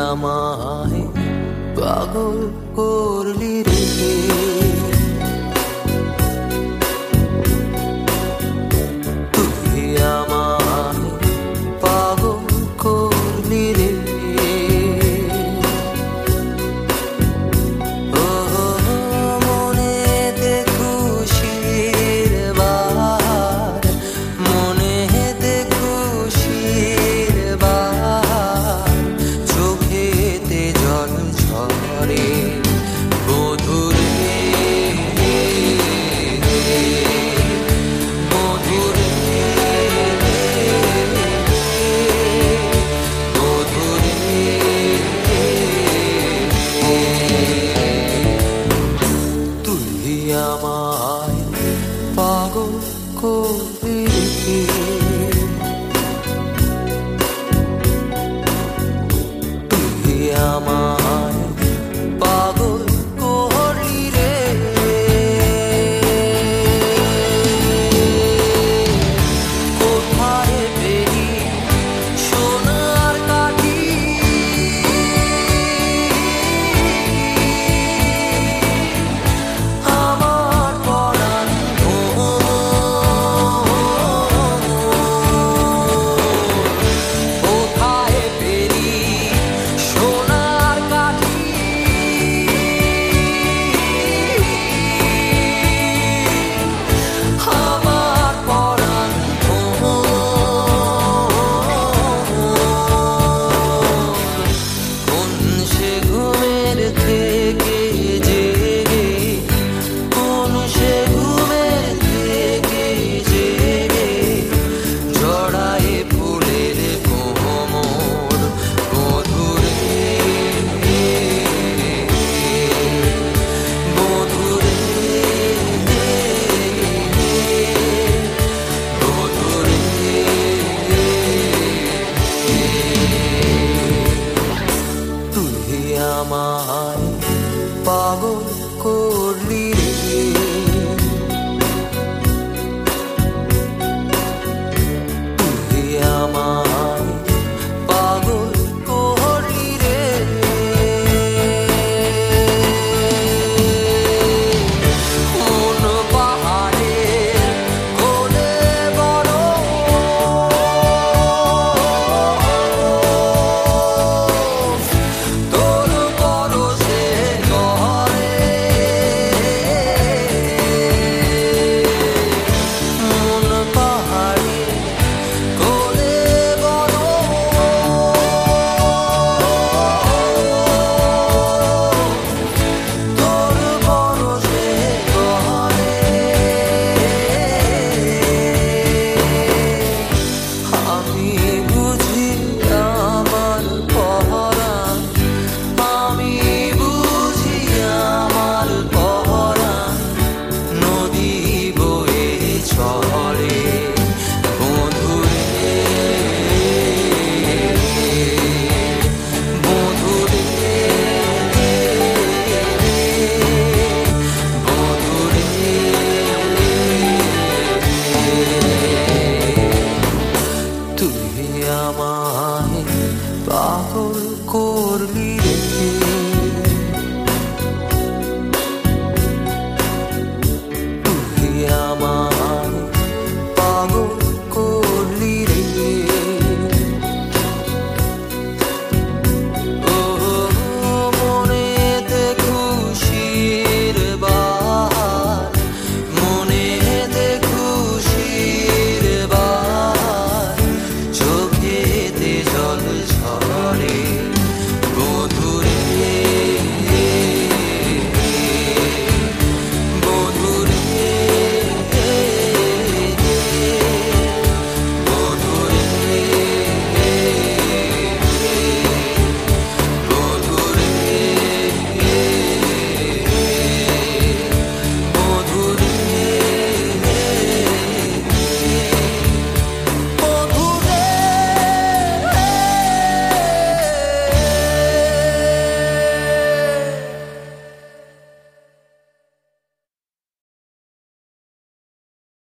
আমায় পাগল করলি রে, তুই আমায় পাগল করলি রে। ও মনেতে খুশির বাহার, মনেতে খুশির বাহার, চোখেতে জল ঝরে মধুরে মধুরে মধুরে। তুই আমায় পাগল করলি রে, তুই আমায় পাগল করলি রে। কোথায় পেলি সোনার কাঠি, আমার পরাণ কোথায় পেলি সোনার কাঠি, আমার পরাণ কোন সে ঘুমের থেকে জেগে, কোন সে ঘুমের থেকে জেগে, জড়ায় ফুলের কোমর মধুরে মধুরে মধুরে। তুই আমায় পাগল করলি রে, তুই আমায় পাগল করলি রে। কোন পাহাড়ে কোলে বড়, তোর পরশে গহরে, কোন পাহাড়ে কোলে বড়, তোর পরশে গহরে। আমি বুঝি আমার পরাণ, আমি বুঝি আমার পরাণ, নদী বয়ে চলে মধুরে মধুরে মধুরে। তুই আমায় পাগল করলি রে।